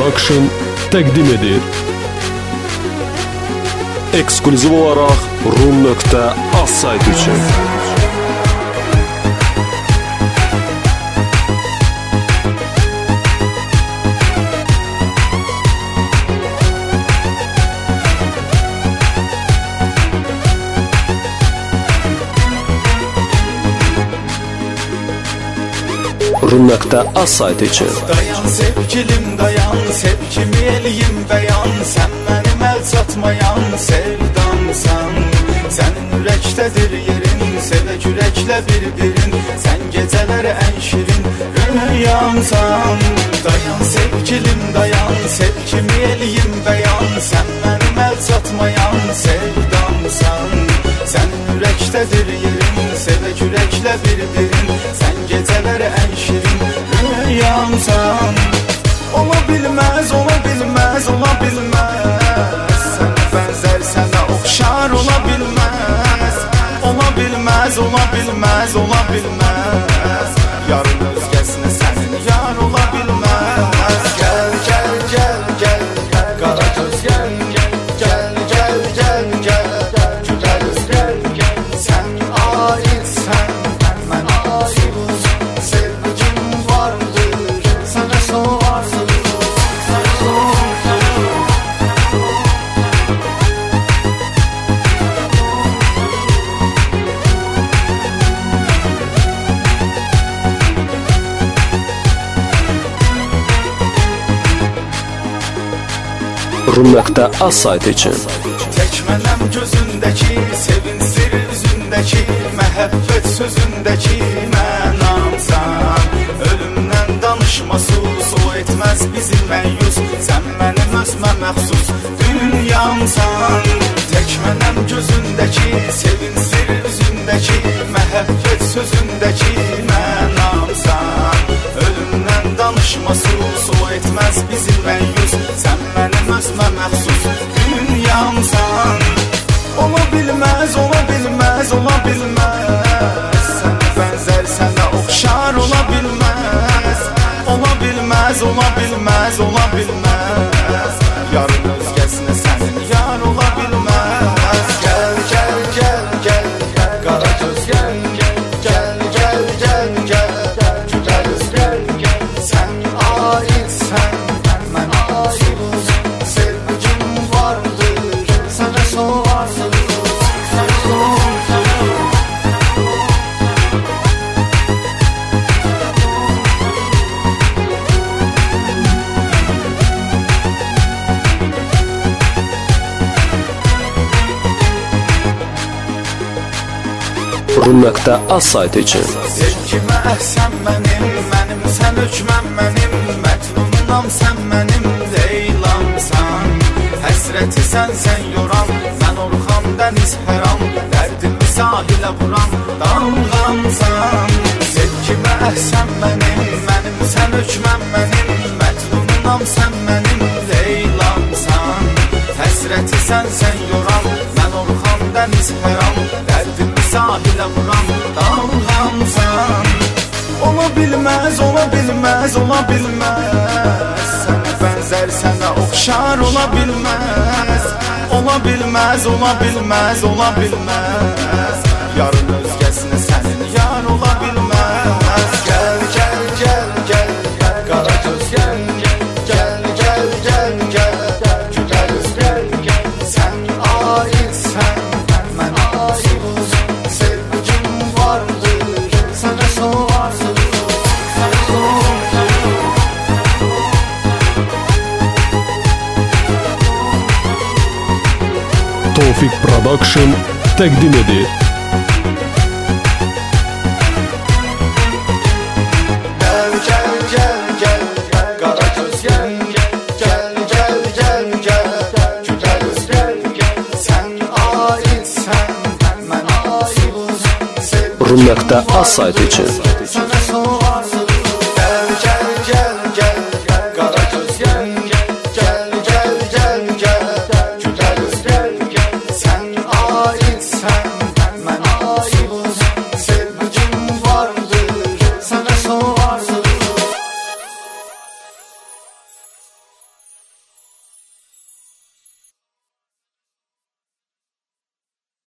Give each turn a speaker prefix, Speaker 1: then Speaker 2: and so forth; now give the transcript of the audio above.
Speaker 1: Production təqdim edir. Eksklüziv olaraq Rum.az saytı üçün. Rum.az saytı için.
Speaker 2: Dayan sevgilim dayan, sevgimi eləyim bəyan. Sən mənim əl çatmayan sevdamsan. Sənin ürəkdədir yerin, sevək ürəklə bir-birin. Sən gecələri ən şirin rüyamsan. Dayan sevgilim dayan, sevgimi eləyim bəyan. Sən mənim əl çatmayan sevdamsan. Sənin ürəkdədir yerin, sevək ürəklə bir-birin. Sən gecələri ən şirin rüyamsan. Ola bilməz, ola bilməz, ola bilməz. Sənə bənzər, sənə oxşar ola bilməz. Ola bilməz, ola bilməz, ola bilməz. Yarın özgəsinə sənin yar ola bilməz. Gəl, gəl, gəl, gəl, qara göz gəl, gəl, gəl, gəl, gəl, gəl, gülər üz gəl, gəl. Sən aidsən, mən aidim. Sevgim vardır, sənə soğarsın.
Speaker 1: Rum.az saytı için.
Speaker 2: Tək mənəm gözündəki, sevinsir üzündəki, məhəbbət sözündəki mənamsan. Ölümdən danışmasız, o etməz bizi məyus. Sən mənim özmə məxsus dünyamsan. Tək mənəm gözündəki, sevinsir üzündəki, məhəbbət sözündəki mənamsan. Ölümdən danışmasız, o etməz bizi məyus. Sən mənim özmə məxsus dünyamsan. Ola bilməz, ola bilməz, ola bilməz. Sənə bənzər, sənə oxşar ola bilməz. Ola bilməz, ola bilməz, ola bilməz. Yarın özgəsinə sənin yar ola bilməz. Gəl, gəl, gəl, gəl, qara göz gəl, gəl, gəl, gəl, gəl, gəl, gülər üz gəl, gəl. Sən aidsən, mən aidim. Sevgim vardır, sənə soğarsın.
Speaker 1: Rum.az saytı için.
Speaker 2: Sevgimə əhsən mənim, mənim sən hökməm mənim. Mətnunam sən mənim, Leylamsan. Həsrəti sən yoran, mən Orxan dəniz həram. Dərdimi sahilə vuran dalğamsan. Sevgimə əhsən mənim, mənim sən hökməm mənim. Mətnunam sən mənim, Leylamsan. Həsrəti sən yoran, mən Orxan dəniz həram. Dərdimi sahilə vuran dalğamsan. Ola bilməz, ola bilməz, ola bilməz. Sənə bənzər, sənə oxşar ola bilməz. Ola bilməz, ola bilməz, ola bilməz. Yarın özgəsinə sənin yar ola bilməz. Gəl, gəl, gəl, gəl, qara göz gəl, gəl, gəl, gəl, gəl, gəl, gülər üz gəl, gəl. Sən aidsən, mən aidim. Sevgim vardır, sənə soğarsın.
Speaker 1: Tofik Production təqdim edir.
Speaker 2: Gəl, gəl, gəl, gəl, qara göz gəl, gəl, gəl, gəl, gəl, gəl, gülər üz gəl, gəl. Sən aidsən, mən aidim.
Speaker 1: Rum.az saytı için.